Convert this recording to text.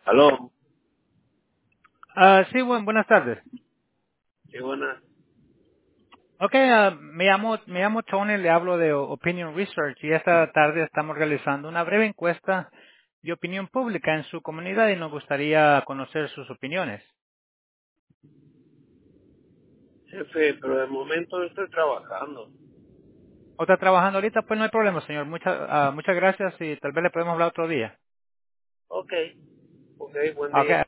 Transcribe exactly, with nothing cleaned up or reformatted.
Aló, Ah, sí, buen- buenas tardes. qué buena. Ok, ah, me llamo, me llamo Tony, le hablo de Opinion Research y esta tarde estamos realizando una breve encuesta de opinión pública en su comunidad y nos gustaría conocer sus opiniones. Jefe, pero de momento estoy trabajando. ¿O está trabajando ahorita? Pues no hay problema, señor. Muchas, ah, muchas gracias y tal vez le podemos hablar otro día. Ok, ok, buen Ok, día.